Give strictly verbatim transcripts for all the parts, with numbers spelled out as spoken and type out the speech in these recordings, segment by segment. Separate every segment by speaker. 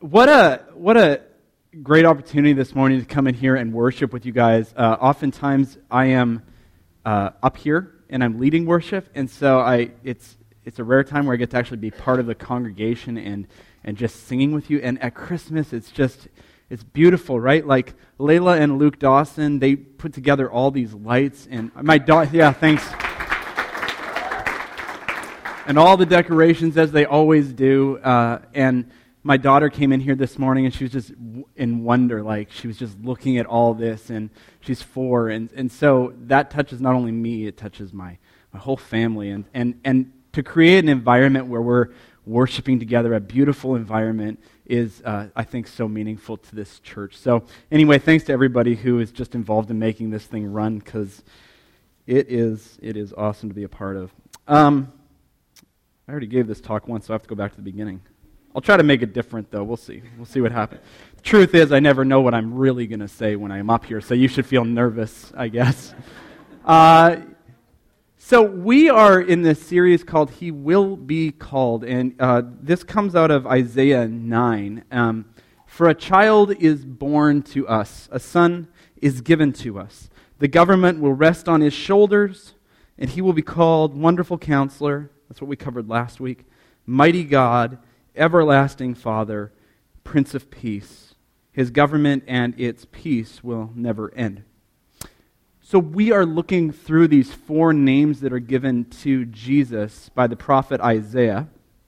Speaker 1: What a what a great opportunity this morning to come in here and worship with you guys. Uh, oftentimes, I am uh, up here and I'm leading worship, and so I it's it's a rare time where I get to actually be part of the congregation and and just singing with you. And at Christmas, it's just it's beautiful, right? Like Layla and Luke Dawson, they put together all these lights, and my daughter, yeah, thanks. And all the decorations as they always do, uh, and. My daughter came in here this morning, and she was just in wonder, like she was just looking at all this, and she's four, and, and so that touches not only me, it touches my, my whole family, and, and, and to create an environment where we're worshiping together, a beautiful environment, is, uh, I think, so meaningful to this church. So anyway, thanks to everybody who is just involved in making this thing run, because it is, it is awesome to be a part of. Um, I already gave this talk once, so I have to go back to the beginning. I'll try to make it different, though. We'll see. We'll see what happens. The truth is, I never know what I'm really going to say when I'm up here, so you should feel nervous, I guess. Uh, so we are in this series called He Will Be Called, and uh, this comes out of Isaiah nine. Um, For a child is born to us, a son is given to us. The government will rest on his shoulders, and he will be called Wonderful Counselor. That's what we covered last week. Mighty God, Everlasting Father, Prince of Peace. His government and its peace will never end. So we are looking through these four names that are given to Jesus by the prophet Isaiah.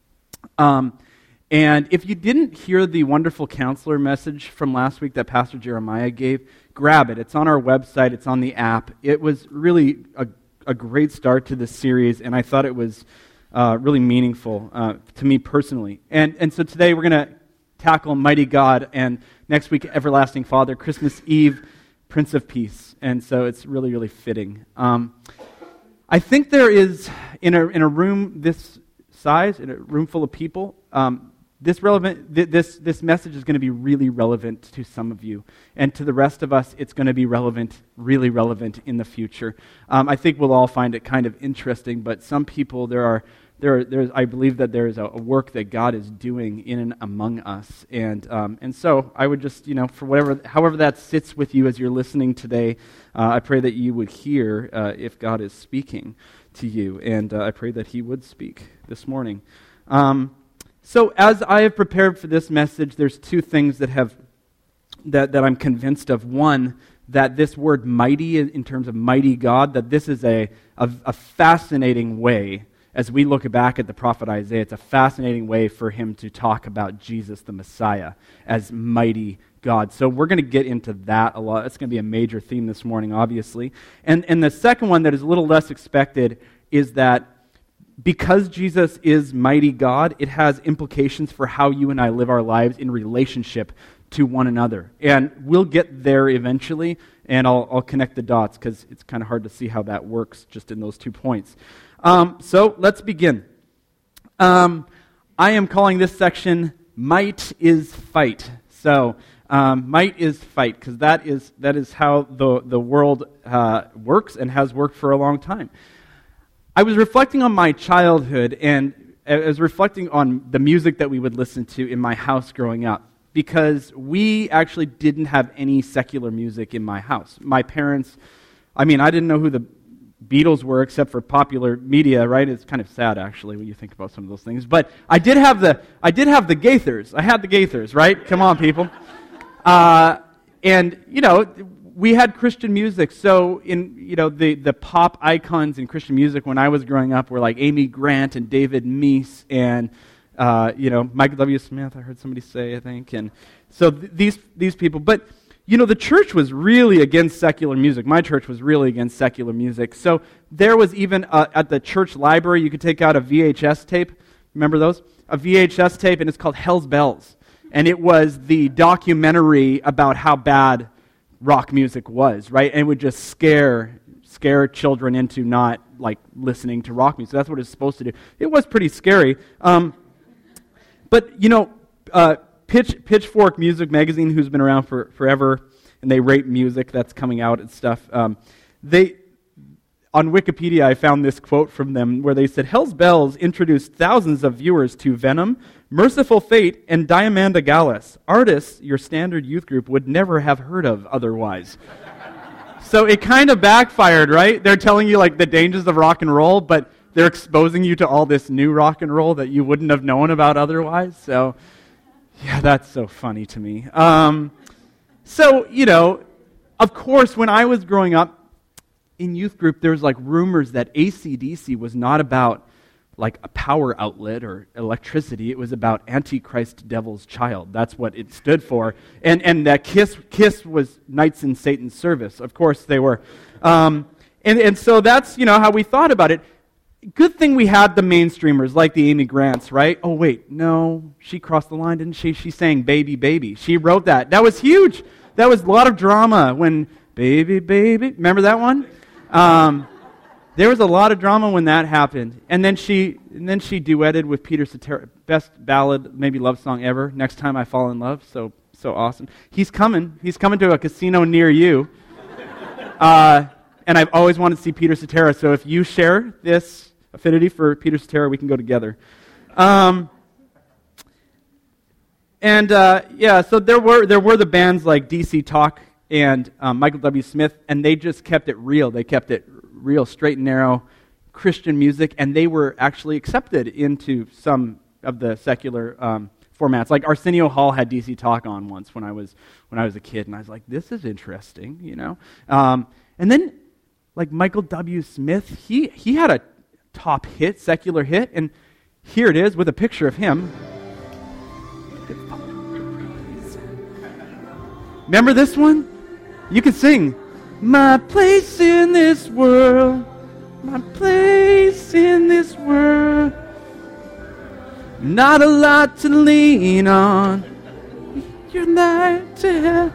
Speaker 1: Um, and if you didn't hear the Wonderful Counselor message from last week that Pastor Jeremiah gave, grab it. It's on our website. It's on the app. It was really a, a great start to this series, and I thought it was Uh, really meaningful uh, to me personally. And and so today we're going to tackle Mighty God, and next week Everlasting Father, Christmas Eve, Prince of Peace. And so it's really, really fitting. Um, I think there is, in a in a room this size, in a room full of people, um, this relevant th- this this message is going to be really relevant to some of you, and to the rest of us, it's going to be relevant, really relevant in the future. Um, I think we'll all find it kind of interesting, but some people there are. There, there's, I believe that there is a, a work that God is doing in and among us, and um, and so I would just, you know, for whatever, however that sits with you as you're listening today, uh, I pray that you would hear uh, if God is speaking to you, and uh, I pray that He would speak this morning. Um, so as I have prepared for this message, there's two things that have that that I'm convinced of. One, that this word "mighty" in terms of mighty God, that this is a a, a fascinating way. As we look back at the prophet Isaiah, it's a fascinating way for him to talk about Jesus, the Messiah, as mighty God. So we're going to get into that a lot. It's going to be a major theme this morning, obviously. And, and the second one that is a little less expected is that because Jesus is mighty God, it has implications for how you and I live our lives in relationship to one another. And we'll get there eventually, and I'll, I'll connect the dots because it's kind of hard to see how that works just in those two points. Um, so let's begin. Um, I am calling this section "Might is Fight." So um, might is fight, because that is that is how the the world uh, works and has worked for a long time. I was reflecting on my childhood, and I was reflecting on the music that we would listen to in my house growing up, because we actually didn't have any secular music in my house. My parents, I mean, I didn't know who the Beatles were except for popular media, right? It's kind of sad actually when you think about some of those things. But I did have the I did have the Gaithers. I had the Gaithers, right? Come on, people. Uh, and you know, we had Christian music. So in you know the the pop icons in Christian music when I was growing up were like Amy Grant and David Meese and uh, you know Michael W. Smith. I heard somebody say, I think, and so th- these these people, but. You know, the church was really against secular music. My church was really against secular music. So there was even, uh, at the church library, you could take out a V H S tape. Remember those? A V H S tape, and it's called Hell's Bells. And it was the documentary about how bad rock music was, right? And it would just scare scare children into not, like, listening to rock music. That's what it's supposed to do. It was pretty scary. Um, but, you know... Uh, Pitch, Pitchfork Music Magazine, who's been around for forever, and they rate music that's coming out and stuff. Um, they, on Wikipedia, I found this quote from them where they said, Hell's Bells introduced thousands of viewers to Venom, Merciful Fate, and Diamanda Gallus, artists your standard youth group would never have heard of otherwise. So it kind of backfired, right? They're telling you like the dangers of rock and roll, but they're exposing you to all this new rock and roll that you wouldn't have known about otherwise. So, yeah, that's so funny to me. Um, so, you know, of course, when I was growing up, in youth group, there was like rumors that A C D C was not about like a power outlet or electricity. It was about Antichrist Devil's Child. That's what it stood for. And and that Kiss Kiss was Knights in Satan's Service. Of course they were. Um, and, and so that's, you know, how we thought about it. Good thing we had the mainstreamers like the Amy Grants, right? Oh, wait, no, she crossed the line, didn't she? She sang Baby, Baby. She wrote that. That was huge. That was a lot of drama when Baby, Baby. Remember that one? Um, there was a lot of drama when that happened, and then she and then she duetted with Peter Cetera, best ballad, maybe love song ever. Next Time I Fall in Love, so so awesome. He's coming. He's coming to a casino near you, uh, and I've always wanted to see Peter Cetera. So if you share this affinity for Peter Cetera, we can go together. Um, and uh, yeah, so there were there were the bands like D C Talk and um, Michael W. Smith, and they just kept it real. They kept it real, straight and narrow Christian music, and they were actually accepted into some of the secular um, formats. Like Arsenio Hall had D C Talk on once when I was when I was a kid, and I was like, "This is interesting," you know. Um, and then, like Michael W. Smith, he he had a top hit, secular hit, and here it is with a picture of him. Remember this one? You can sing, my place in this world, my place in this world, not a lot to lean on, you're not to...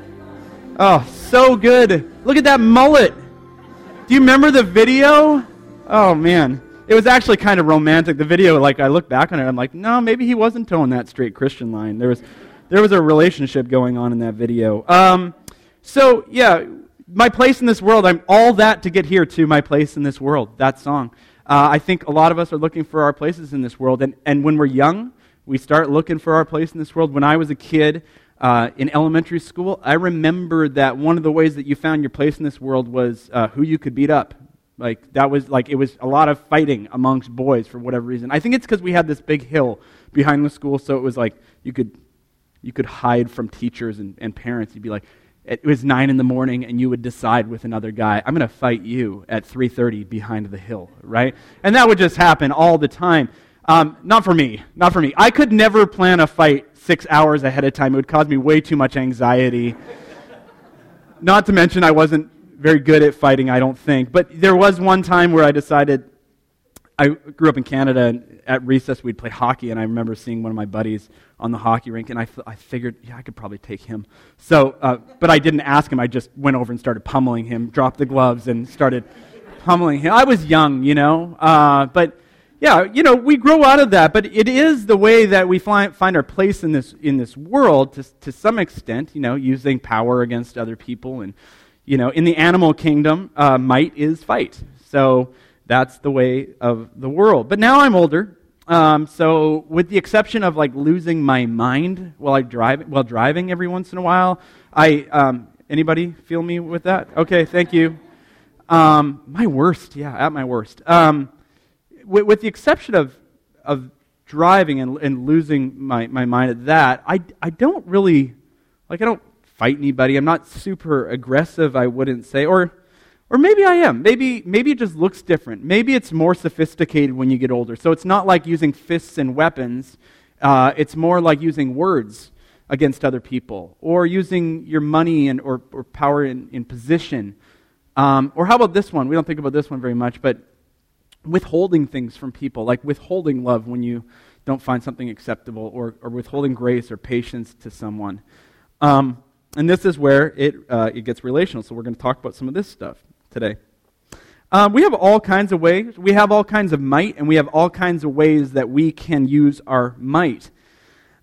Speaker 1: Oh, so good. Look at that mullet. Do you remember the video? Oh, man. It was actually kind of romantic. The video, like, I look back on it, I'm like, no, maybe he wasn't towing that straight Christian line. There was, there was a relationship going on in that video. Um, so, yeah... My place in this world, I'm all that to get here to my place in this world, that song. Uh, I think a lot of us are looking for our places in this world, and, and when we're young, we start looking for our place in this world. When I was a kid uh, in elementary school, I remember that one of the ways that you found your place in this world was uh, who you could beat up. Like, that was, like, it was a lot of fighting amongst boys for whatever reason. I think it's because we had this big hill behind the school, so it was like you could you could hide from teachers and, and parents. You'd be like, it was nine in the morning, and you would decide with another guy, I'm going to fight you at three thirty behind the hill, right? And that would just happen all the time. Um, not for me. Not for me. I could never plan a fight six hours ahead of time. It would cause me way too much anxiety. Not to mention I wasn't very good at fighting, I don't think. But there was one time where I decided, I grew up in Canada, and at recess we'd play hockey, and I remember seeing one of my buddies on the hockey rink, and I, I figured, yeah, I could probably take him. So, uh, but I didn't ask him. I just went over and started pummeling him, dropped the gloves, and started pummeling him. I was young, you know, uh, but yeah, you know, we grow out of that. But it is the way that we find find our place in this in this world to to some extent. You know, using power against other people, and you know, in the animal kingdom, uh, might is fight. So that's the way of the world. But now I'm older. Um, so with the exception of like losing my mind while I drive, while driving every once in a while, I, um, anybody feel me with that? Okay, thank you. Um, my worst, yeah, at my worst. Um, with, with the exception of, of driving and, and losing my, my mind at that, I, I don't really, like I don't fight anybody. I'm not super aggressive, I wouldn't say, or Or maybe I am. Maybe maybe it just looks different. Maybe it's more sophisticated when you get older. So it's not like using fists and weapons. Uh, it's more like using words against other people, or using your money and or, or power in, in position. Um, or how about this one? We don't think about this one very much, but withholding things from people, like withholding love when you don't find something acceptable, or, or withholding grace or patience to someone. Um, and this is where it uh, it gets relational. So we're going to talk about some of this stuff today. Um, we have all kinds of ways. We have all kinds of might, and we have all kinds of ways that we can use our might.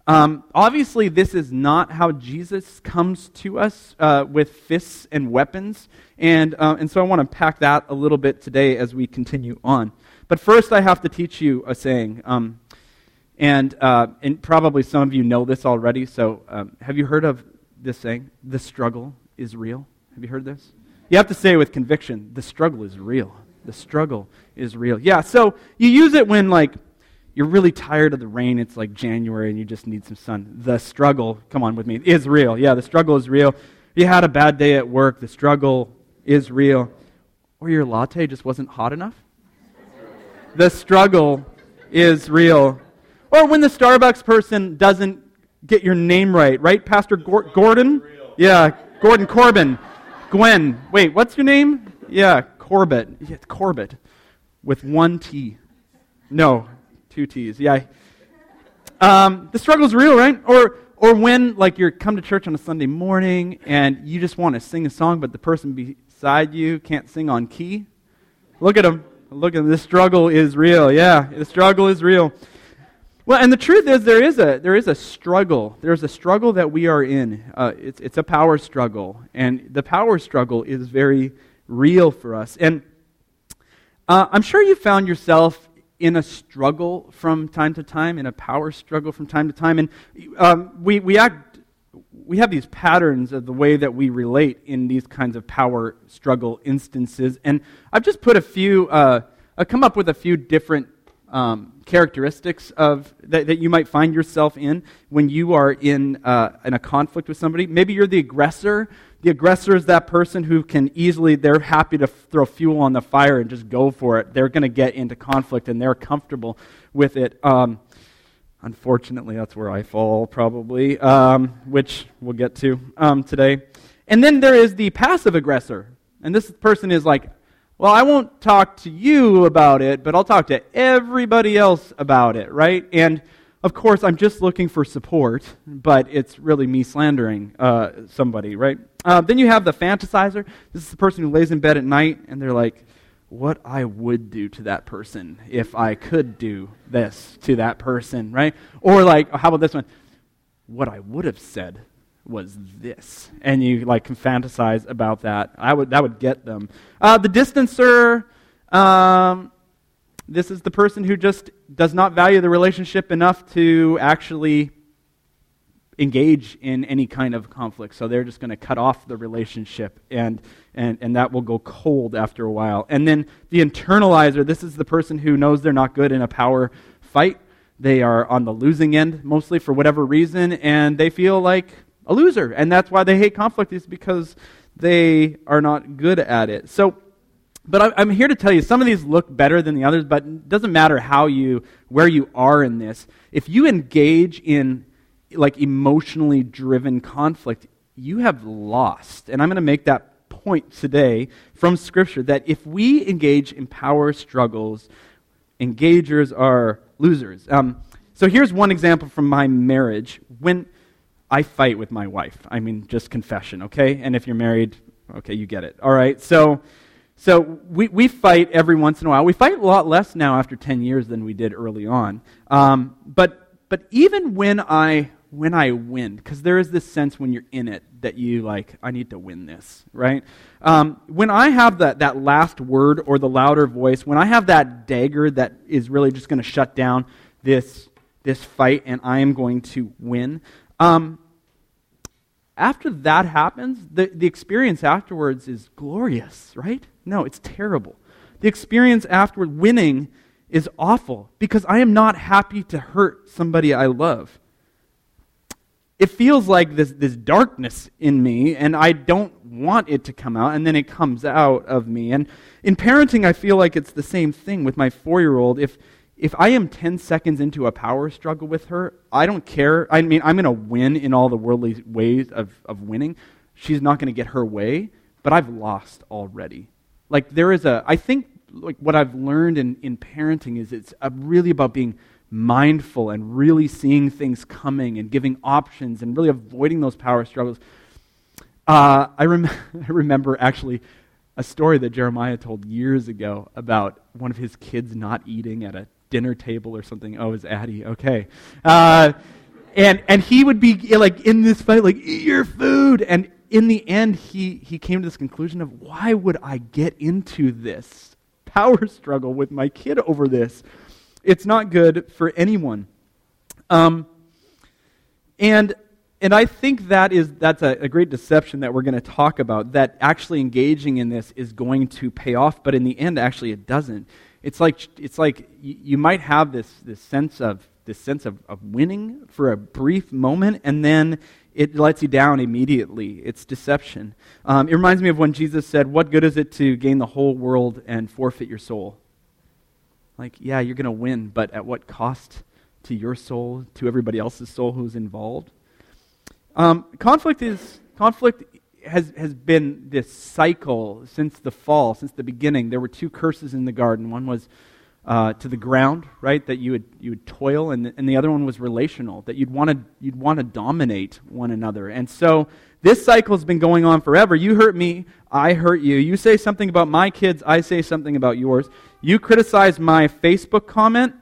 Speaker 1: Um, obviously, this is not how Jesus comes to us uh, with fists and weapons, and uh, and so I want to pack that a little bit today as we continue on. But first, I have to teach you a saying, um, and uh, and probably some of you know this already. So, um, have you heard of this saying? The struggle is real. Have you heard this? You have to say it with conviction. The struggle is real. The struggle is real. Yeah. So you use it when like. You're really tired of the rain, it's like January and you just need some sun. The struggle, come on with me, is real. Yeah, the struggle is real. You had a bad day at work, the struggle is real. Or your latte just wasn't hot enough. The struggle is real. Or when the Starbucks person doesn't get your name right, right? Pastor Gor- Gordon? Yeah, Gordon Corbin. Gwen. Wait, what's your name? Yeah, Corbett. Yeah, Corbett. With one T. No. Two T's, yeah. Um, the struggle's real, right? Or or when, like, you come to church on a Sunday morning and you just want to sing a song, but the person beside you can't sing on key. Look at them. Look at them. The struggle is real. Yeah, the struggle is real. Well, and the truth is, there is a there is a struggle. There's a struggle that we are in. Uh, it's it's a power struggle, and the power struggle is very real for us. And uh, I'm sure you found yourself in a struggle from time to time, in a power struggle from time to time, and um, we we act, we have these patterns of the way that we relate in these kinds of power struggle instances. And I've just put a few, uh, I've come up with a few different um, characteristics of that, that you might find yourself in when you are in uh, in a conflict with somebody. Maybe you're the aggressor. The aggressor is that person who can easily, they're happy to f- throw fuel on the fire and just go for it. They're going to get into conflict and they're comfortable with it. Um, unfortunately, that's where I fall probably, um, which we'll get to um, today. And then there is the passive aggressor. And this person is like, well, I won't talk to you about it, but I'll talk to everybody else about it, right? And of course, I'm just looking for support, but it's really me slandering uh, somebody, right? Uh, then you have the fantasizer. This is the person who lays in bed at night, and they're like, what I would do to that person if I could do this to that person, right? Or like, how about this one? What I would have said was this. And you like can fantasize about that. I would That would get them. Uh, the distancer... Um, This is the person who just does not value the relationship enough to actually engage in any kind of conflict. So they're just going to cut off the relationship, and, and, and that will go cold after a while. And then the internalizer, this is the person who knows they're not good in a power fight. They are on the losing end, mostly for whatever reason, and they feel like a loser. And that's why they hate conflict, is because they are not good at it. So But I'm here to tell you, some of these look better than the others, but it doesn't matter how you, where you are in this. If you engage in like emotionally driven conflict, you have lost. And I'm going to make that point today from Scripture, that if we engage in power struggles, engagers are losers. Um, so here's one example from my marriage. When I fight with my wife, I mean, just confession, okay? And if you're married, okay, you get it. All right, so... So we, we fight every once in a while. We fight a lot less now after ten years than we did early on. Um, but but even when I when I win, because there is this sense when you're in it that you like, I need to win this, right? Um, when I have that, that last word or the louder voice, when I have that dagger that is really just going to shut down this this fight and I am going to win, um, after that happens, the, the experience afterwards is glorious, right? No, it's terrible. The experience afterward, winning, is awful because I am not happy to hurt somebody I love. It feels like this, this darkness in me, and I don't want it to come out, and then it comes out of me. And in parenting, I feel like it's the same thing with my four-year-old. If If I am ten seconds into a power struggle with her, I don't care. I mean, I'm going to win in all the worldly ways of, of winning. She's not going to get her way, but I've lost already. Like there is a, I think like what I've learned in, in parenting is it's uh, really about being mindful and really seeing things coming and giving options and really avoiding those power struggles. Uh, I, rem- I remember actually a story that Jeremiah told years ago about one of his kids not eating at a dinner table or something. Oh, it was Addie. Okay. Uh, and and he would be like in this fight, like, eat your food. And in the end, he, he came to this conclusion of, why would I get into this power struggle with my kid over this? It's not good for anyone. Um, and and I think that is that's a, a great deception that we're going to talk about, that actually engaging in this is going to pay off, but in the end, actually, it doesn't. It's like it's like you, you might have this this sense of this sense of, of winning for a brief moment, and then it lets you down immediately. It's deception. Um, it reminds me of when Jesus said, "What good is it to gain the whole world and forfeit your soul?" Like, yeah, you're going to win, but at what cost to your soul, to everybody else's soul who's involved? Um, conflict is conflict has has been this cycle since the fall, since the beginning. There were two curses in the garden. One was uh, to the ground, right? That you would you would toil, and the, and the other one was relational. That you'd want to you'd want to dominate one another. And so this cycle has been going on forever. You hurt me, I hurt you. You say something about my kids, I say something about yours. You criticize my Facebook comment,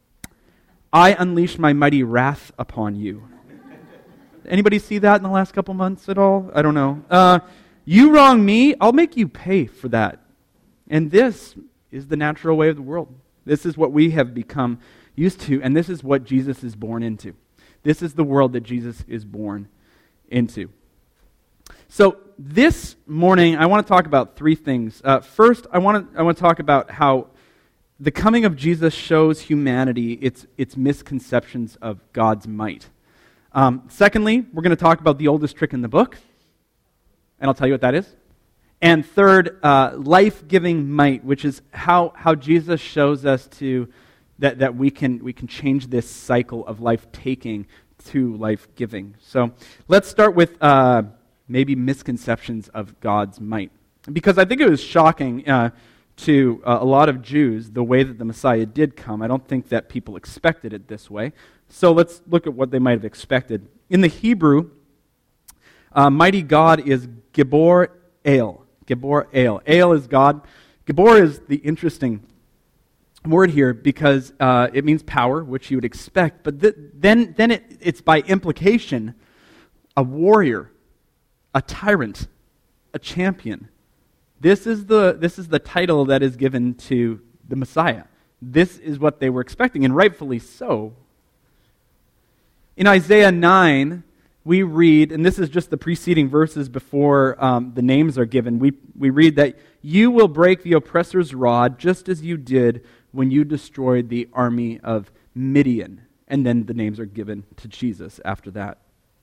Speaker 1: I unleash my mighty wrath upon you. Anybody see that in the last couple months at all? I don't know. Uh, you wrong me, I'll make you pay for that. And this is the natural way of the world. This is what we have become used to, and this is what Jesus is born into. This is the world that Jesus is born into. So this morning, I want to talk about three things. Uh, first, I want to I want to talk about how the coming of Jesus shows humanity its its misconceptions of God's might. Um, secondly, we're going to talk about the oldest trick in the book, and I'll tell you what that is. And third, uh, life-giving might, which is how, how Jesus shows us to that, that we can we can change this cycle of life-taking to life-giving. So let's start with uh, maybe misconceptions of God's might, because I think it was shocking uh, to uh, a lot of Jews the way that the Messiah did come. I don't think that people expected it this way. So let's look at what they might have expected. In the Hebrew, uh, mighty God is Gibor El. Gibor El. El is God. Gibor is the interesting word here because uh, it means power, which you would expect. But th- then, then it, it's by implication a warrior, a tyrant, a champion. This is the this is the title that is given to the Messiah. This is what they were expecting, and rightfully so. In Isaiah nine, we read, and this is just the preceding verses before um, the names are given, we, we read that you will break the oppressor's rod just as you did when you destroyed the army of Midian. And then the names are given to Jesus after that.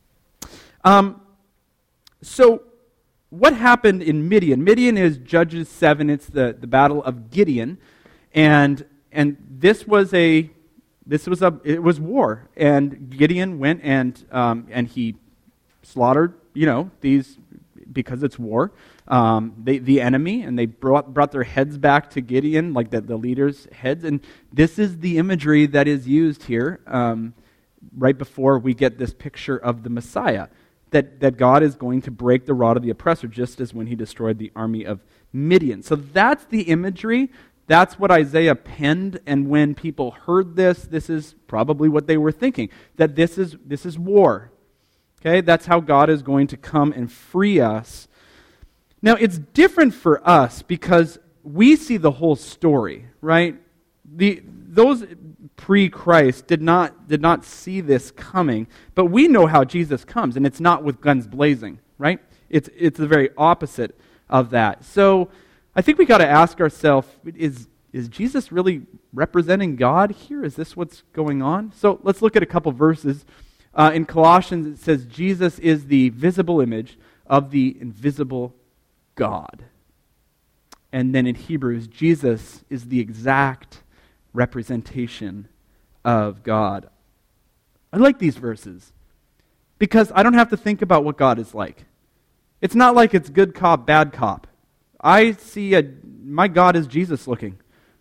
Speaker 1: Um, so, what happened in Midian? Midian is Judges seven. It's the, the battle of Gideon. And and this was a This was a it was war, and Gideon went and um, and he slaughtered, you know, these because it's war, um, they, the enemy, and they brought brought their heads back to Gideon, like the, the leaders' heads, and this is the imagery that is used here, um, right before we get this picture of the Messiah, that that God is going to break the rod of the oppressor, just as when He destroyed the army of Midian. So that's the imagery. That's what Isaiah penned, and when people heard this, this is probably what they were thinking, that this is this is war. Okay, that's how God is going to come and free us. Now, it's different for us because we see the whole story, right? The those pre-Christ did not did not see this coming, but we know how Jesus comes, and it's not with guns blazing, right? It's it's the very opposite of that. So I think we got to ask ourselves, is, is Jesus really representing God here? Is this what's going on? So let's look at a couple verses. Uh, in Colossians, it says, Jesus is the visible image of the invisible God. And then in Hebrews, Jesus is the exact representation of God. I like these verses because I don't have to think about what God is like. It's not like it's good cop, bad cop. I see a, my God is Jesus looking.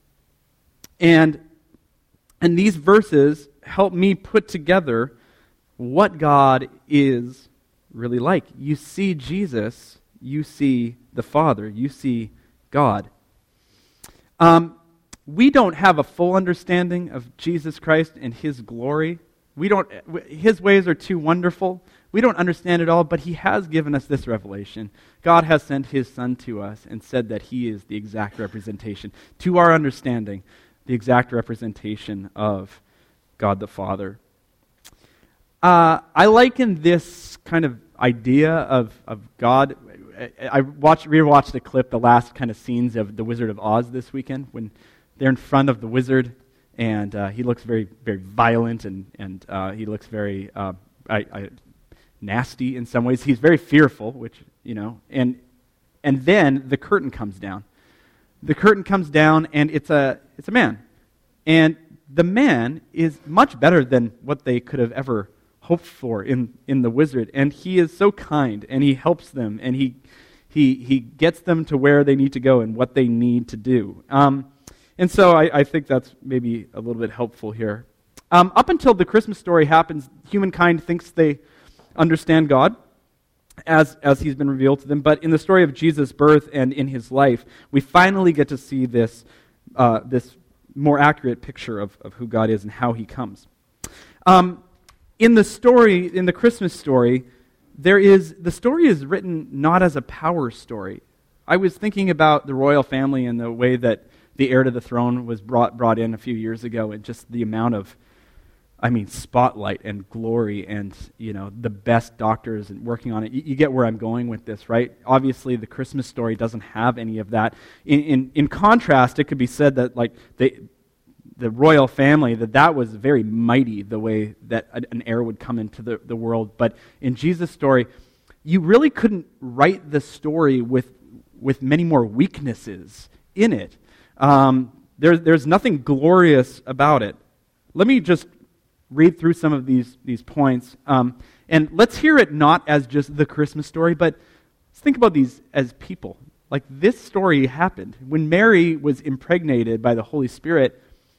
Speaker 1: And, and these verses help me put together what God is really like. You see Jesus, you see the Father, you see God. Um, we don't have a full understanding of Jesus Christ and His glory We don't, his ways are too wonderful. We don't understand it all, but he has given us this revelation. God has sent his Son to us and said that he is the exact representation, to our understanding, the exact representation of God the Father. Uh, I liken this kind of idea of, of God. I, I watched, rewatched a clip, the last kind of scenes of The Wizard of Oz this weekend, when they're in front of the wizard, and uh, he looks very, very violent, and and uh, he looks very uh, I, I, nasty in some ways. He's very fearful, which you know, and and then the curtain comes down. The curtain comes down, and it's a it's a man, and the man is much better than what they could have ever hoped for in, in the wizard, and he is so kind, and he helps them, and he he he gets them to where they need to go and what they need to do. Um, and so I, I think that's maybe a little bit helpful here. Um, up until the Christmas story happens, humankind thinks they understand God as as he's been revealed to them, but in the story of Jesus' birth and in his life, we finally get to see this uh, this more accurate picture of, of who God is and how he comes. Um, in the story, in the Christmas story, there is the story is written not as a power story. I was thinking about the royal family and the way that the heir to the throne was brought brought in a few years ago, and just the amount of, I mean, spotlight and glory and, you know, the best doctors and working on it. You, you get where I'm going with this, right? Obviously, the Christmas story doesn't have any of that. In in, in contrast, it could be said that, like, the the royal family, that that was very mighty, the way that an heir would come into the, the world. But in Jesus' story, you really couldn't write the story with with many more weaknesses in it. Um, there, there's nothing glorious about it. Let me just read through some of these, these points. Um, and let's hear it not as just the Christmas story, but let's think about these as people. Like, this story happened. When Mary was impregnated by the Holy Spirit,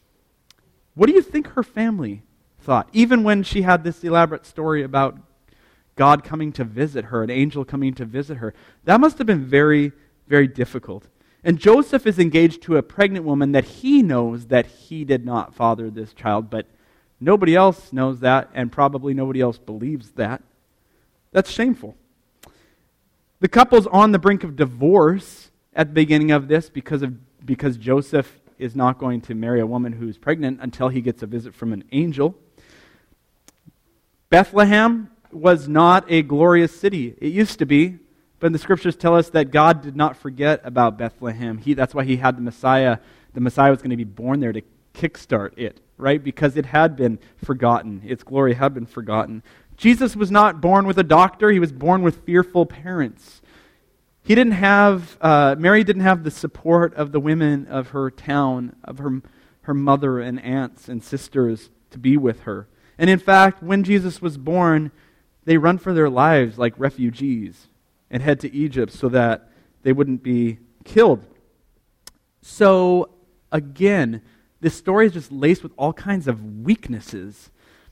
Speaker 1: what do you think her family thought? Even when she had this elaborate story about God coming to visit her, an angel coming to visit her, that must have been very, very difficult. And Joseph is engaged to a pregnant woman that he knows that he did not father this child, but nobody else knows that, and probably nobody else believes that. That's shameful. The couple's on the brink of divorce at the beginning of this because of because Joseph is not going to marry a woman who's pregnant until he gets a visit from an angel. Bethlehem was not a glorious city. It used to be, but the scriptures tell us that God did not forget about Bethlehem. He, that's why he had the Messiah. The Messiah was going to be born there to kickstart it, right? Because it had been forgotten. Its glory had been forgotten. Jesus was not born with a doctor. He was born with fearful parents. He didn't have, uh, Mary didn't have the support of the women of her town, of her, her mother and aunts and sisters to be with her. And in fact, when Jesus was born, they run for their lives like refugees and head to Egypt so that they wouldn't be killed. So, again, this story is just laced with all kinds of weaknesses,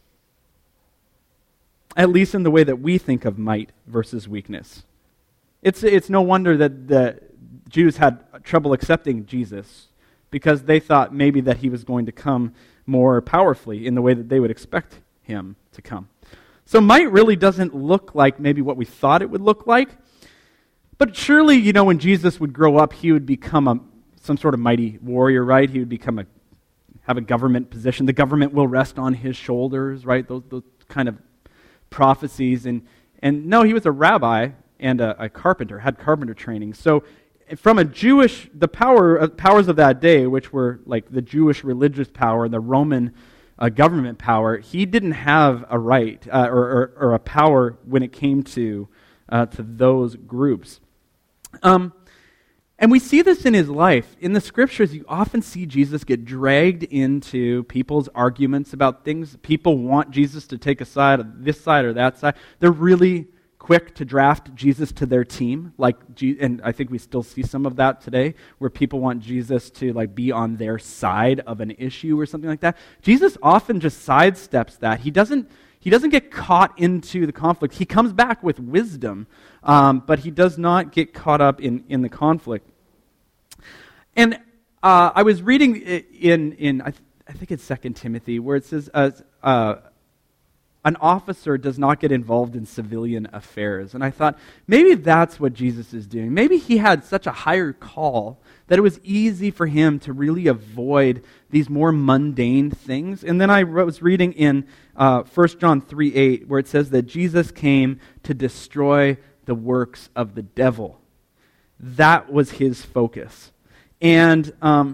Speaker 1: at least in the way that we think of might versus weakness. It's it's no wonder that the Jews had trouble accepting Jesus, because they thought maybe that he was going to come more powerfully in the way that they would expect him to come. So might really doesn't look like maybe what we thought it would look like, but surely, you know, when Jesus would grow up, he would become a some sort of mighty warrior, right? He would become a have a government position. The government will rest on his shoulders, right? Those those kind of prophecies. And and no, he was a rabbi and a, a carpenter, had carpenter training. So from a Jewish, the power uh, powers of that day, which were like the Jewish religious power and the Roman uh, government power, he didn't have a right uh, or, or, or a power when it came to uh, to those groups. Um, and we see this in his life. In the scriptures, you often see Jesus get dragged into people's arguments about things. People want Jesus to take a side, of this side or that side. They're really quick to draft Jesus to their team, like, and I think we still see some of that today, where people want Jesus to like be on their side of an issue or something like that. Jesus often just sidesteps that. He doesn't. He doesn't get caught into the conflict. He comes back with wisdom, um, but he does not get caught up in, in the conflict. And uh, I was reading in in I, th- I think it's Second Timothy, where it says, uh, uh, an officer does not get involved in civilian affairs. And I thought, maybe that's what Jesus is doing. Maybe he had such a higher call that it was easy for him to really avoid these more mundane things. And then I was reading in uh, First John three eight, where it says that Jesus came to destroy the works of the devil. That was his focus. And um,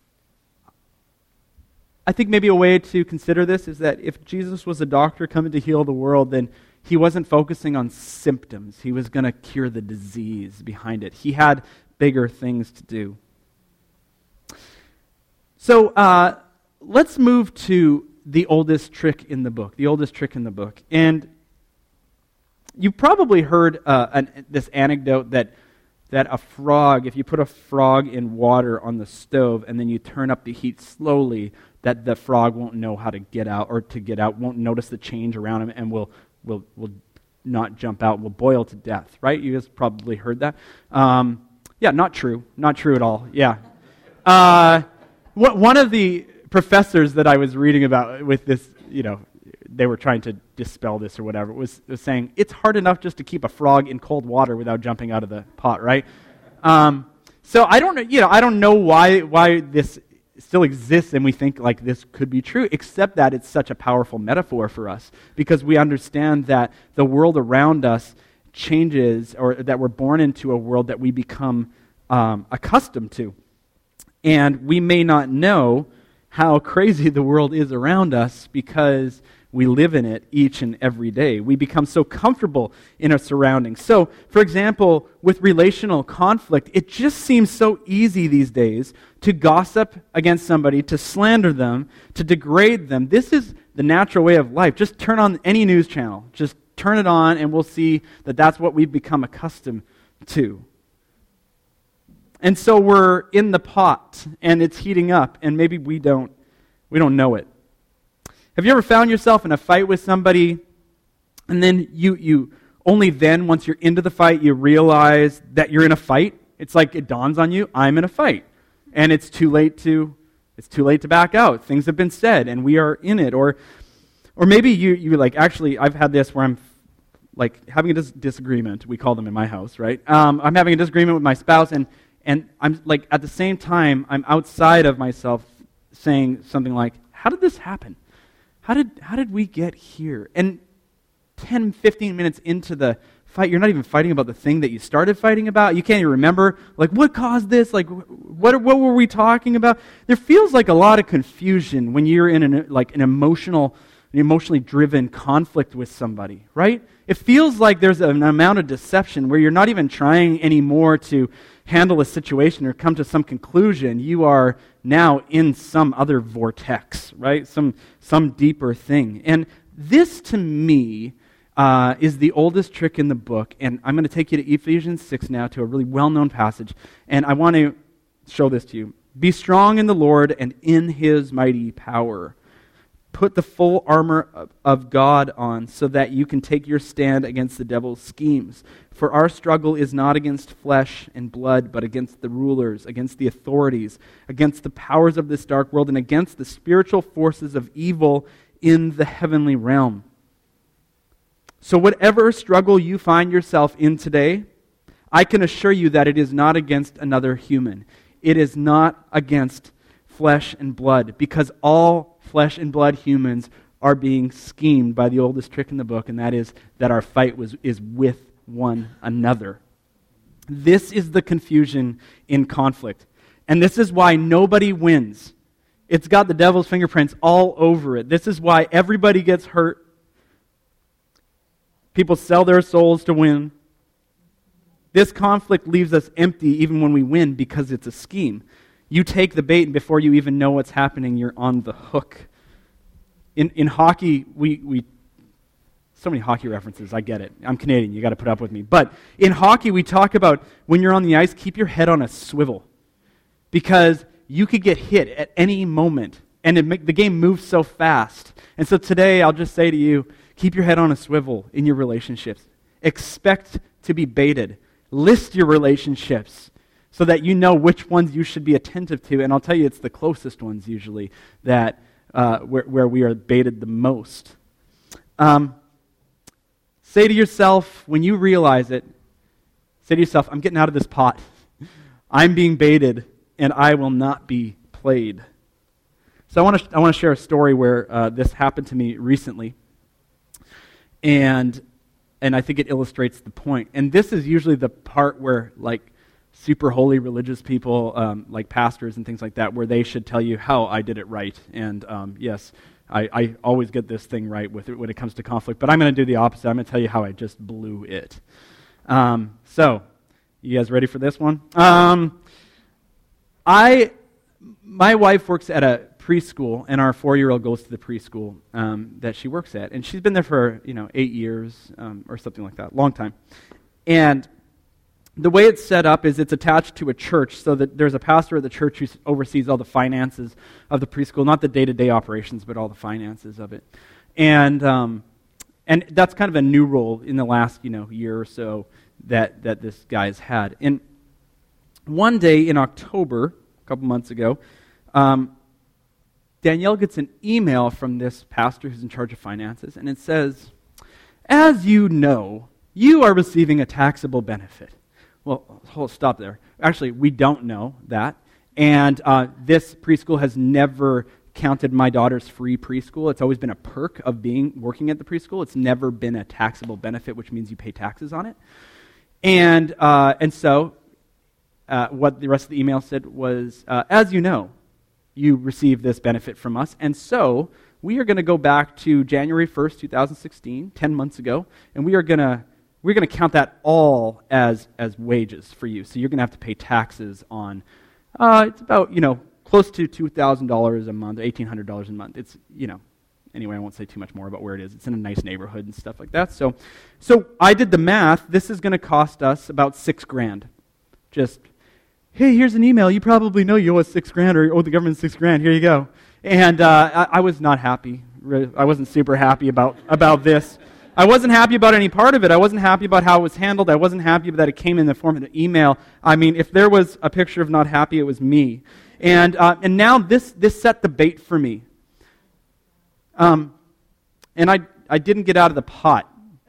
Speaker 1: I think maybe a way to consider this is that if Jesus was a doctor coming to heal the world, then he wasn't focusing on symptoms. He was going to cure the disease behind it. He had bigger things to do. So uh, let's move to the oldest trick in the book, the oldest trick in the book. And you probably heard uh, an, this anecdote that that a frog, if you put a frog in water on the stove and then you turn up the heat slowly, that the frog won't know how to get out, or to get out, won't notice the change around him, and will will will not jump out, will boil to death, right? You guys probably heard that. Um, yeah, not true. Not true at all. Yeah. Uh, wh- one of the professors that I was reading about with this, you know, they were trying to dispel this or whatever, was, was saying, it's hard enough just to keep a frog in cold water without jumping out of the pot, right? Um, so I don't know, you know, I don't know why why this still exists and we think like this could be true, except that it's such a powerful metaphor for us, because we understand that the world around us changes, or that we're born into a world that we become um, accustomed to. And we may not know how crazy the world is around us because we live in it each and every day. We become so comfortable in our surroundings. So, for example, with relational conflict, it just seems so easy these days to gossip against somebody, to slander them, to degrade them. This is the natural way of life. Just turn on any news channel. Just turn it on and we'll see that that's what we've become accustomed to. And so we're in the pot and it's heating up, and maybe we don't we don't know it. Have you ever found yourself in a fight with somebody, and then you, you only then, once you're into the fight, you realize that you're in a fight? It's like it dawns on you, I'm in a fight. And it's too late to it's too late to back out. Things have been said, and we are in it. Or or maybe you, you like, actually, I've had this where I'm like having a dis- disagreement. We call them in my house, right? Um, I'm having a disagreement with my spouse, and, and I'm like, at the same time, I'm outside of myself saying something like, how did this happen? How did how did we get here? And ten, fifteen minutes into the fight, you're not even fighting about the thing that you started fighting about. You can't even remember, like, what caused this? Like, what what were we talking about? There feels like a lot of confusion when you're in an like an emotional, an emotionally driven conflict with somebody, right? It feels like there's an amount of deception where you're not even trying anymore to handle a situation or come to some conclusion. You are now in some other vortex, right? Some some deeper thing. And this, to me, uh, is the oldest trick in the book. And I'm going to take you to Ephesians six now, to a really well-known passage. And I want to show this to you. Be strong in the Lord and in His mighty power. Put the full armor of God on so that you can take your stand against the devil's schemes. For our struggle is not against flesh and blood, but against the rulers, against the authorities, against the powers of this dark world, and against the spiritual forces of evil in the heavenly realm. So whatever struggle you find yourself in today, I can assure you that it is not against another human. It is not against flesh and blood, because all flesh and blood humans are being schemed by the oldest trick in the book, and that is that our fight was is with one another. This is the confusion in conflict. And this is why nobody wins. It's got the devil's fingerprints all over it. This is why everybody gets hurt. People sell their souls to win. This conflict leaves us empty even when we win, because it's a scheme. You take the bait, and before you even know what's happening, you're on the hook. In in hockey, we, we so many hockey references, I get it. I'm Canadian, you got to put up with me. But in hockey, we talk about when you're on the ice, keep your head on a swivel, because you could get hit at any moment, and it make, the game moves so fast. And so today, I'll just say to you, keep your head on a swivel in your relationships. Expect to be baited. List your relationships so that you know which ones you should be attentive to. And I'll tell you, it's the closest ones usually that uh, where, where we are baited the most. Um, say to yourself, when you realize it, say to yourself, I'm getting out of this pot. I'm being baited, and I will not be played. So I want to I want to share a story where uh, this happened to me recently, and and I think it illustrates the point. And this is usually the part where, like, super holy religious people, um, like pastors and things like that, where they should tell you how I did it right. And um, yes, I, I always get this thing right with it when it comes to conflict, but I'm going to do the opposite. I'm going to tell you how I just blew it. Um, so, you guys ready for this one? Um, I, my wife works at a preschool, and our four-year-old goes to the preschool um, that she works at, and she's been there for, you know, eight years um, or something like that, long time. And the way it's set up is it's attached to a church, so that there's a pastor at the church who oversees all the finances of the preschool, not the day-to-day operations, but all the finances of it. And um, and that's kind of a new role in the last, you know, year or so that that this guy's had. And one day in October, a couple months ago, um, Danielle gets an email from this pastor who's in charge of finances, and it says, "As you know, you are receiving a taxable benefit." Well, hold, stop there. Actually, we don't know that. And uh, this preschool has never counted my daughter's free preschool. It's always been a perk of being working at the preschool. It's never been a taxable benefit, which means you pay taxes on it. And uh, and so uh, what the rest of the email said was, uh, as you know, you receive this benefit from us. And so we are going to go back to January first, twenty sixteen, ten months ago, and we are going to We're going to count that all as as wages for you. So you're going to have to pay taxes on, uh, it's about, you know, close to two thousand dollars a month, eighteen hundred dollars a month. It's, you know, anyway, I won't say too much more about where it is. It's in a nice neighborhood and stuff like that. So so I did the math. This is going to cost us about six grand. Just, hey, here's an email. You probably know you owe us six grand or you owe the government six grand. Here you go. And uh, I, I was not happy. I wasn't super happy about about this. I wasn't happy about any part of it. I wasn't happy about how it was handled. I wasn't happy that it came in the form of an email. I mean, if there was a picture of not happy, it was me. And uh, and now this this set the bait for me. Um, and I I didn't get out of the pot.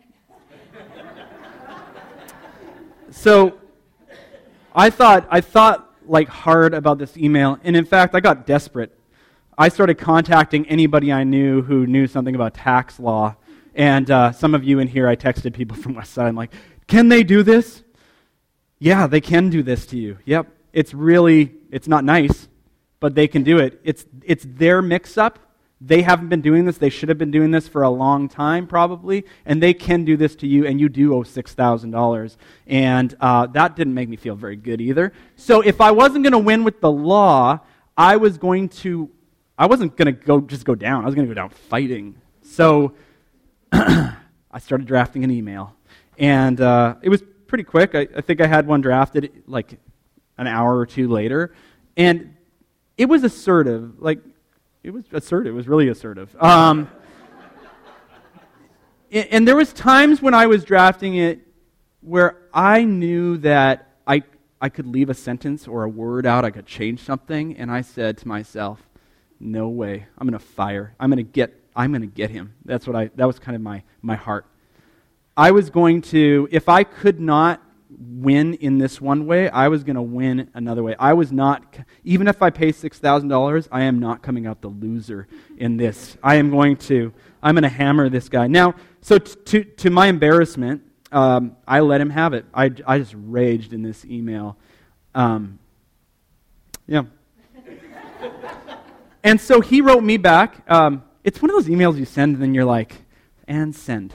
Speaker 1: So I thought I thought like hard about this email, and in fact, I got desperate. I started contacting anybody I knew who knew something about tax law. And uh, some of you in here, I texted people from Westside. I'm like, can they do this? Yeah, they can do this to you. Yep. It's really, it's not nice, but they can do it. It's it's their mix-up. They haven't been doing this. They should have been doing this for a long time, probably. And they can do this to you, and you do owe six thousand dollars. And uh, that didn't make me feel very good either. So if I wasn't going to win with the law, I was going to, I wasn't going to go just go down. I was going to go down fighting. So I started drafting an email, and uh, it was pretty quick. I, I think I had one drafted like an hour or two later, and it was assertive. Like, it was assertive. It was really assertive. Um, and, and there was times when I was drafting it where I knew that I I could leave a sentence or a word out. I could change something, and I said to myself, "No way! I'm going to fire. I'm going to get." I'm going to get him. That's what I, that was kind of my, my heart. I was going to, if I could not win in this one way, I was going to win another way. I was not, even if I pay six thousand dollars, I am not coming out the loser in this. I am going to, I'm going to hammer this guy. Now, so t- to, to my embarrassment, um, I let him have it. I, I just raged in this email. Um, yeah. And so he wrote me back, um, it's one of those emails you send and then you're like, and send.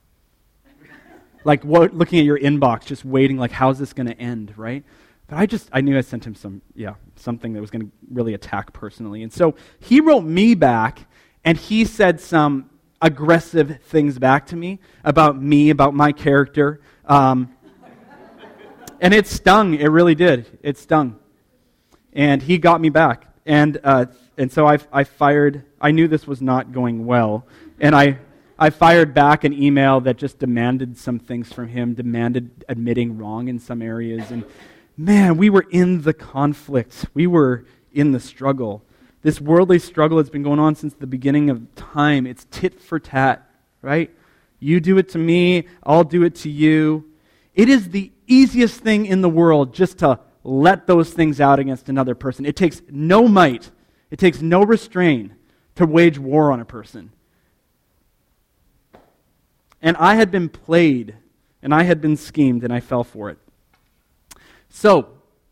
Speaker 1: Like what, looking at your inbox, just waiting, like, how's this going to end, right? But I just, I knew I sent him some, yeah, something that was going to really attack personally. And so he wrote me back, and he said some aggressive things back to me about me, about my character. Um, and it stung. It really did. It stung. And he got me back. And uh, and so I I fired, I knew this was not going well, and I I fired back an email that just demanded some things from him, demanded admitting wrong in some areas, and man, we were in the conflict. We were in the struggle. This worldly struggle has been going on since the beginning of time. It's tit for tat right? You do it to me, I'll do it to you. It is the easiest thing in the world just to let those things out against another person. It takes no might, it takes no restraint to wage war on a person. And I had been played, and I had been schemed, and I fell for it. So,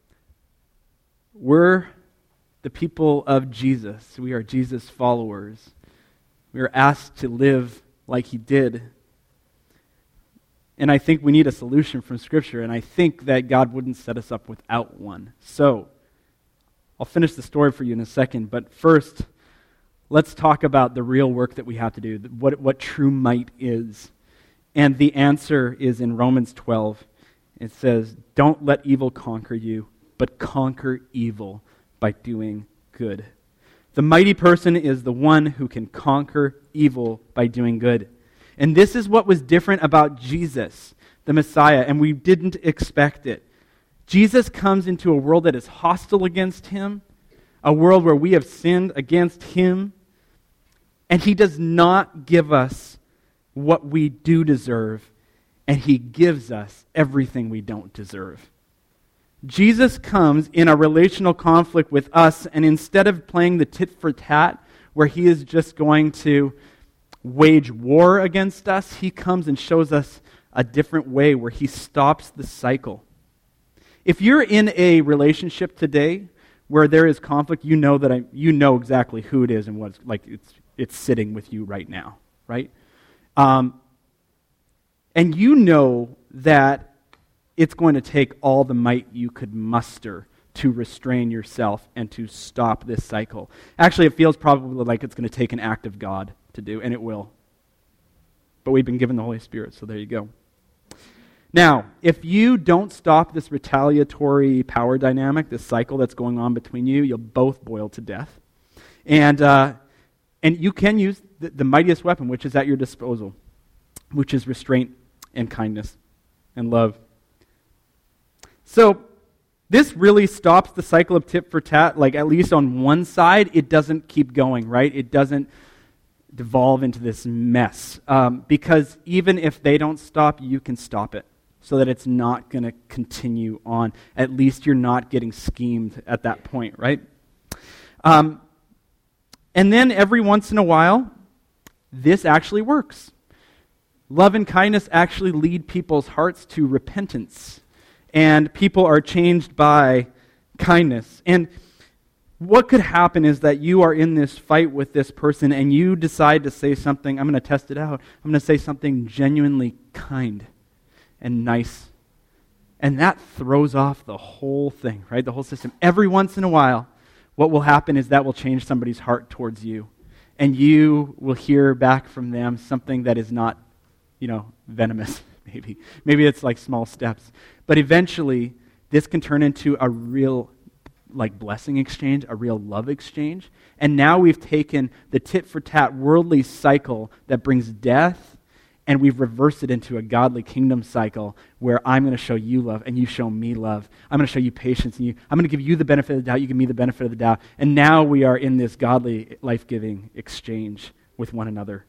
Speaker 1: we're the people of Jesus. We are Jesus followers. We are asked to live like he did. And I think we need a solution from Scripture, and I think that God wouldn't set us up without one. So, I'll finish the story for you in a second, but first, let's talk about the real work that we have to do, what, what true might is. And the answer is in Romans twelve. It says, "Don't let evil conquer you, but conquer evil by doing good." The mighty person is the one who can conquer evil by doing good. And this is what was different about Jesus, the Messiah, and we didn't expect it. Jesus comes into a world that is hostile against him, a world where we have sinned against him, and he does not give us what we do deserve, and he gives us everything we don't deserve. Jesus comes in a relational conflict with us, and instead of playing the tit for tat, where he is just going to wage war against us, he comes and shows us a different way where he stops the cycle. If you're in a relationship today where there is conflict, you know that I, you know exactly who it is and what's like it's it's sitting with you right now, right? Um, and you know that it's going to take all the might you could muster to restrain yourself and to stop this cycle. Actually, it feels probably like it's going to take an act of God to do, and it will. But we've been given the Holy Spirit, so there you go. Now, if you don't stop this retaliatory power dynamic, this cycle that's going on between you, you'll both boil to death. And uh, and you can use the, the mightiest weapon, which is at your disposal, which is restraint and kindness and love. So, this really stops the cycle of tit for tat, like at least on one side. It doesn't keep going, right? It doesn't devolve into this mess. Um, because even if they don't stop, you can stop it so that it's not going to continue on. At least you're not getting schemed at that point, right? Um, and then every once in a while, this actually works. Love and kindness actually lead people's hearts to repentance. And people are changed by kindness. And what could happen is that you are in this fight with this person and you decide to say something, I'm going to test it out, I'm going to say something genuinely kind and nice. And that throws off the whole thing, right? The whole system. Every once in a while, what will happen is that will change somebody's heart towards you. And you will hear back from them something that is not, you know, venomous, maybe. Maybe it's like small steps. But eventually, this can turn into a real like blessing exchange, a real love exchange. And now we've taken the tit-for-tat worldly cycle that brings death, and we've reversed it into a godly kingdom cycle where I'm going to show you love and you show me love. I'm going to show you patience and you, I'm going to give you the benefit of the doubt, you give me the benefit of the doubt. And now we are in this godly, life-giving exchange with one another.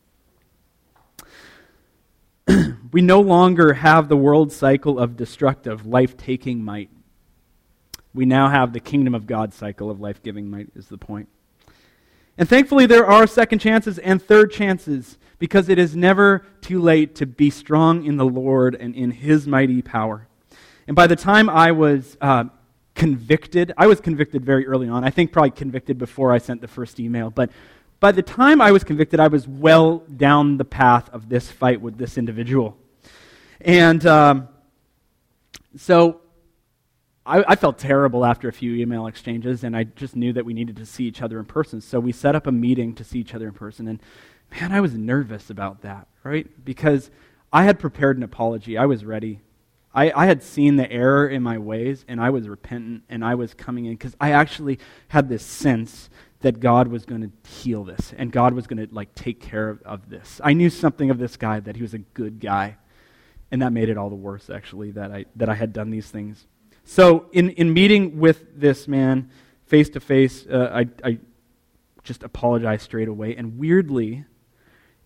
Speaker 1: We no longer have the world cycle of destructive, life-taking might. We now have the kingdom of God cycle of life-giving might is the point. And thankfully there are second chances and third chances because it is never too late to be strong in the Lord and in His mighty power. And by the time I was uh, convicted, I was convicted very early on. I think probably convicted before I sent the first email. But by the time I was convicted, I was well down the path of this fight with this individual. And um, so I, I felt terrible after a few email exchanges, and I just knew that we needed to see each other in person. So we set up a meeting to see each other in person, and man, I was nervous about that, right? Because I had prepared an apology. I was ready. I, I had seen the error in my ways, and I was repentant, and I was coming in, because I actually had this sense that God was going to heal this, and God was going to like take care of, of this. I knew something of this guy, that he was a good guy, and that made it all the worse, actually, that I that I had done these things. So in, in meeting with this man face-to-face, uh, I, I just apologized straight away. And weirdly,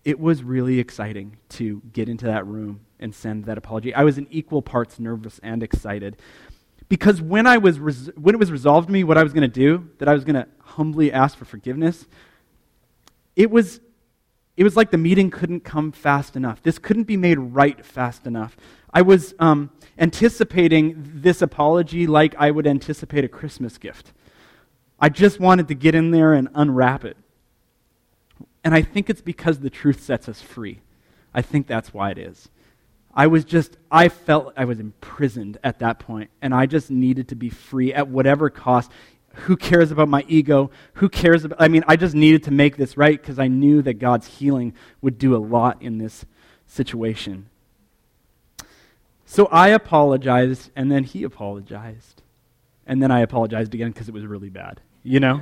Speaker 1: it was really exciting to get into that room and send that apology. I was in equal parts nervous and excited. Because when I was res- when it was resolved to me what I was going to do, that I was going to humbly ask for forgiveness, it was it was like the meeting couldn't come fast enough. This couldn't be made right fast enough. I was um, anticipating this apology like I would anticipate a Christmas gift. I just wanted to get in there and unwrap it. And I think it's because the truth sets us free. I think that's why it is. I was just, I felt I was imprisoned at that point, and I just needed to be free at whatever cost. Who cares about my ego? Who cares about, I mean, I just needed to make this right because I knew that God's healing would do a lot in this situation. So I apologized, and then he apologized. And then I apologized again because it was really bad, you know?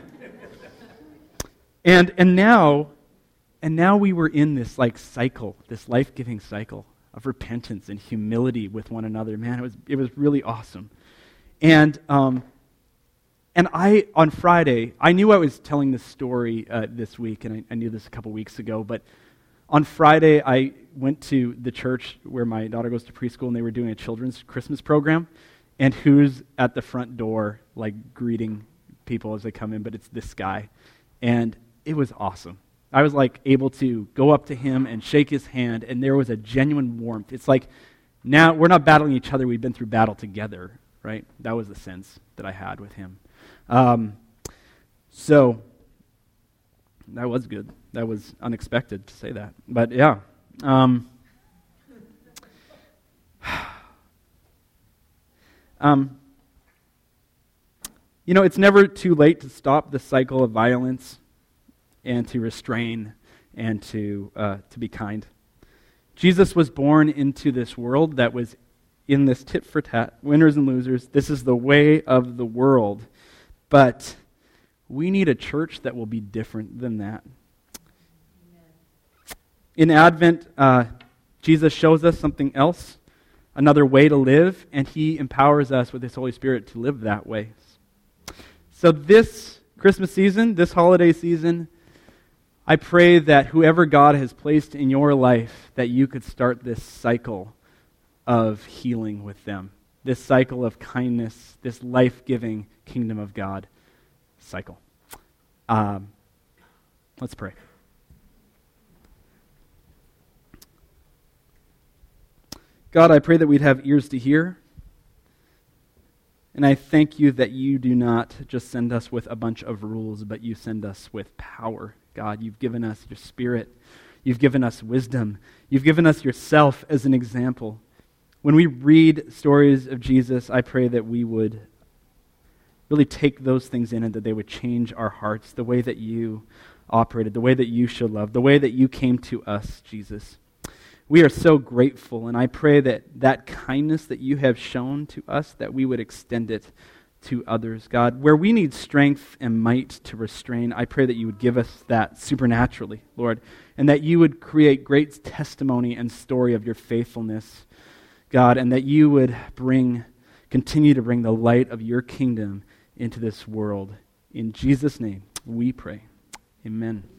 Speaker 1: and and now, and now we were in this like cycle, this life-giving cycle of repentance and humility with one another. Man, it was it was really awesome. And um, and I, on Friday, I knew I was telling this story uh, this week, and I, I knew this a couple weeks ago, but on Friday, I went to the church where my daughter goes to preschool, and they were doing a children's Christmas program, and who's at the front door, like, greeting people as they come in, but it's this guy, and it was awesome. I was, like, able to go up to him and shake his hand, and there was a genuine warmth. It's like, now, we're not battling each other, we've been through battle together, right? That was the sense that I had with him. Um, so, that was good. That was unexpected to say that. But yeah. Um, um, you know, it's never too late to stop the cycle of violence and to restrain and to uh, to be kind. Jesus was born into this world that was in this tit-for-tat, winners and losers. This is the way of the world. But we need a church that will be different than that. In Advent, uh, Jesus shows us something else, another way to live, and he empowers us with his Holy Spirit to live that way. So this Christmas season, this holiday season, I pray that whoever God has placed in your life, that you could start this cycle of healing with them, this cycle of kindness, this life-giving kingdom of God cycle. Um, let's pray. God, I pray that we'd have ears to hear. And I thank you that you do not just send us with a bunch of rules, but you send us with power. God, you've given us your Spirit. You've given us wisdom. You've given us yourself as an example. When we read stories of Jesus, I pray that we would really take those things in and that they would change our hearts, the way that you operated, the way that you showed love, the way that you came to us, Jesus. We are so grateful, and I pray that that kindness that you have shown to us, that we would extend it to others, God. Where we need strength and might to restrain, I pray that you would give us that supernaturally, Lord, and that you would create great testimony and story of your faithfulness, God, and that you would bring, continue to bring the light of your kingdom into this world. In Jesus' name, we pray. Amen.